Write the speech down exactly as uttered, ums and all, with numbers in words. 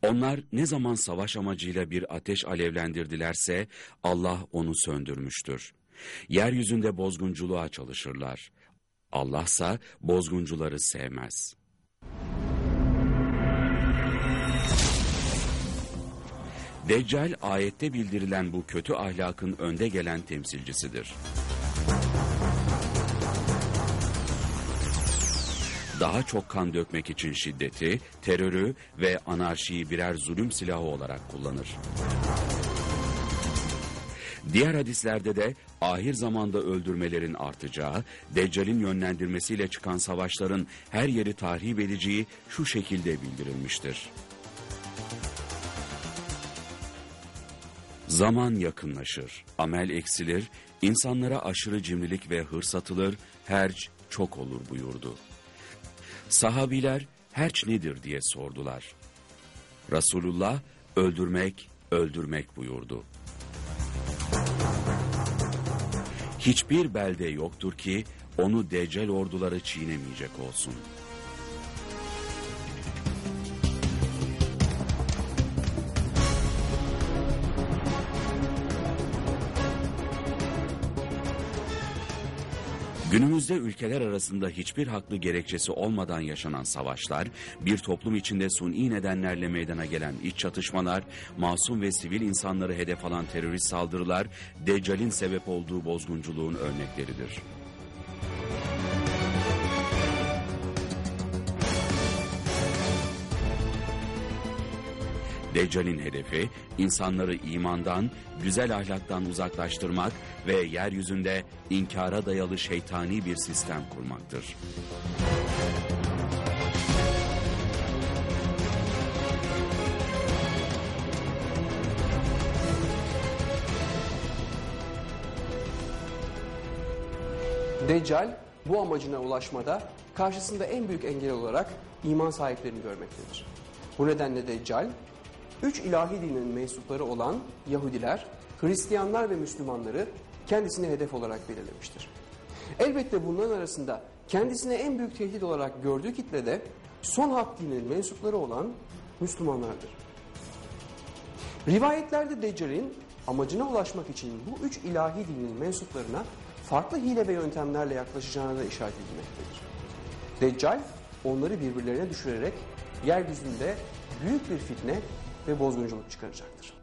Onlar ne zaman savaş amacıyla bir ateş alevlendirdilerse Allah onu söndürmüştür. Yeryüzünde bozgunculuğa çalışırlar. Allahsa bozguncuları sevmez. Deccal ayette bildirilen bu kötü ahlakın önde gelen temsilcisidir. Daha çok kan dökmek için şiddeti, terörü ve anarşiyi birer zulüm silahı olarak kullanır. Diğer hadislerde de ahir zamanda öldürmelerin artacağı, Deccal'in yönlendirmesiyle çıkan savaşların her yeri tahrip edeceği şu şekilde bildirilmiştir. Zaman yakınlaşır, amel eksilir, insanlara aşırı cimrilik ve hırs atılır, herc çok olur buyurdu. Sahabiler herç nedir diye sordular. Resulullah öldürmek, öldürmek buyurdu. Hiçbir belde yoktur ki onu Deccal orduları çiğnemeyecek olsun. Günümüzde ülkeler arasında hiçbir haklı gerekçesi olmadan yaşanan savaşlar, bir toplum içinde suni nedenlerle meydana gelen iç çatışmalar, masum ve sivil insanları hedef alan terörist saldırılar, Deccal'in sebep olduğu bozgunculuğun örnekleridir. Deccal'in hedefi, insanları imandan, güzel ahlaktan uzaklaştırmak ve yeryüzünde inkara dayalı şeytani bir sistem kurmaktır. Deccal bu amacına ulaşmada karşısında en büyük engel olarak iman sahiplerini görmektedir. Bu nedenle Deccal, üç ilahi dinin mensupları olan Yahudiler, Hristiyanlar ve Müslümanları kendisine hedef olarak belirlemiştir. Elbette bunların arasında kendisine en büyük tehdit olarak gördüğü kitle de son hak dininin mensupları olan Müslümanlardır. Rivayetlerde Deccal'in amacına ulaşmak için bu üç ilahi dinin mensuplarına farklı hile ve yöntemlerle yaklaşacağına da işaret edilmektedir. Deccal onları birbirlerine düşürerek yeryüzünde büyük bir fitne ve bozgunculuk çıkaracaktır.